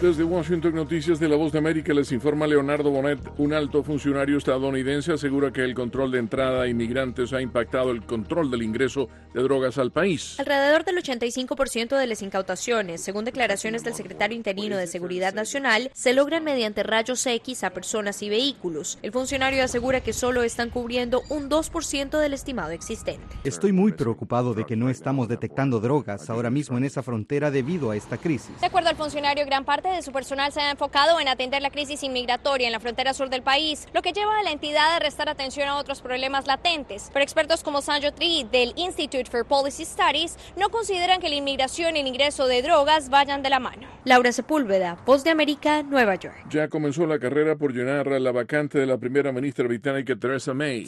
Desde Washington, Noticias de La Voz de América, les informa Leonardo Bonet. Un alto funcionario estadounidense asegura que el control de entrada a inmigrantes ha impactado el control del ingreso de drogas al país. Alrededor del 85% de las incautaciones, según declaraciones del secretario interino de Seguridad Nacional, se logran mediante rayos X a personas y vehículos. El funcionario asegura que solo están cubriendo un 2% del estimado existente. Estoy muy preocupado de que no estamos detectando drogas ahora mismo en esa frontera debido a esta crisis. De acuerdo al funcionario, gran parte de su personal se ha enfocado en atender la crisis inmigratoria en la frontera sur del país, lo que lleva a la entidad a prestar atención a otros problemas latentes. Pero expertos como Sanjo Tri del Institute for Policy Studies no consideran que la inmigración y el ingreso de drogas vayan de la mano. Laura Sepúlveda, Voz de América, Nueva York. Ya comenzó la carrera por llenar la vacante de la primera ministra británica Theresa May.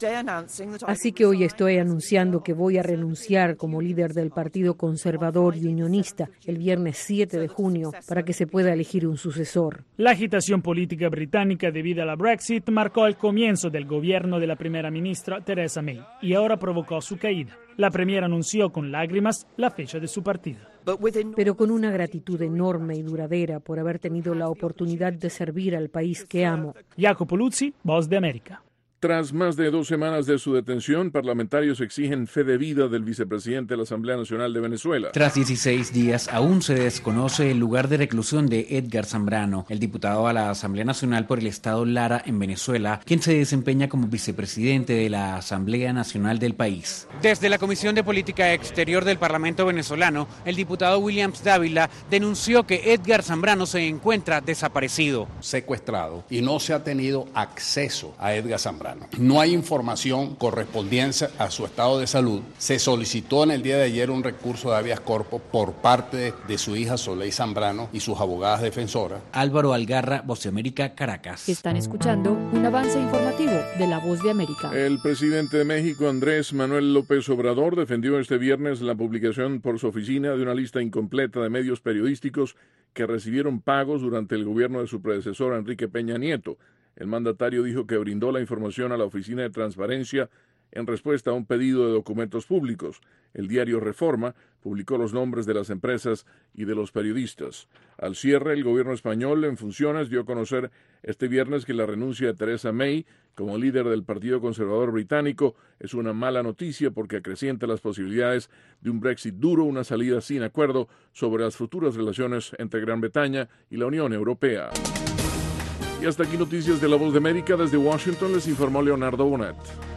Así que hoy estoy anunciando que voy a renunciar como líder del Partido Conservador y Unionista el viernes 7 de junio para que se pueda elegir un sucesor. La agitación política británica debido a la Brexit marcó el comienzo del gobierno de la primera ministra Theresa May y ahora provocó su caída. La premier anunció con lágrimas la fecha de su partida. Pero con una gratitud enorme y duradera por haber tenido la oportunidad de servir al país que amo. Jacopo Luzzi, Voz de América. Tras más de 2 semanas de su detención, parlamentarios exigen fe de vida del vicepresidente de la Asamblea Nacional de Venezuela. Tras 16 días, aún se desconoce el lugar de reclusión de Edgar Zambrano, el diputado a la Asamblea Nacional por el estado Lara en Venezuela, quien se desempeña como vicepresidente de la Asamblea Nacional del país. Desde la Comisión de Política Exterior del Parlamento venezolano, el diputado Williams Dávila denunció que Edgar Zambrano se encuentra desaparecido. Secuestrado y no se ha tenido acceso a Edgar Zambrano. No hay información correspondiente a su estado de salud. Se solicitó en el día de ayer un recurso de habeas corpus por parte de su hija Soleil Zambrano y sus abogadas defensoras. Álvaro Algarra, Voz de América, Caracas. Están escuchando un avance informativo de La Voz de América. El presidente de México, Andrés Manuel López Obrador, defendió este viernes la publicación por su oficina de una lista incompleta de medios periodísticos que recibieron pagos durante el gobierno de su predecesor, Enrique Peña Nieto. El mandatario dijo que brindó la información a la Oficina de Transparencia en respuesta a un pedido de documentos públicos. El diario Reforma publicó los nombres de las empresas y de los periodistas. Al cierre, el gobierno español en funciones dio a conocer este viernes que la renuncia de Theresa May como líder del Partido Conservador británico es una mala noticia porque acrecienta las posibilidades de un Brexit duro, una salida sin acuerdo sobre las futuras relaciones entre Gran Bretaña y la Unión Europea. Y hasta aquí noticias de La Voz de América. Desde Washington les informó Leonardo Bonet.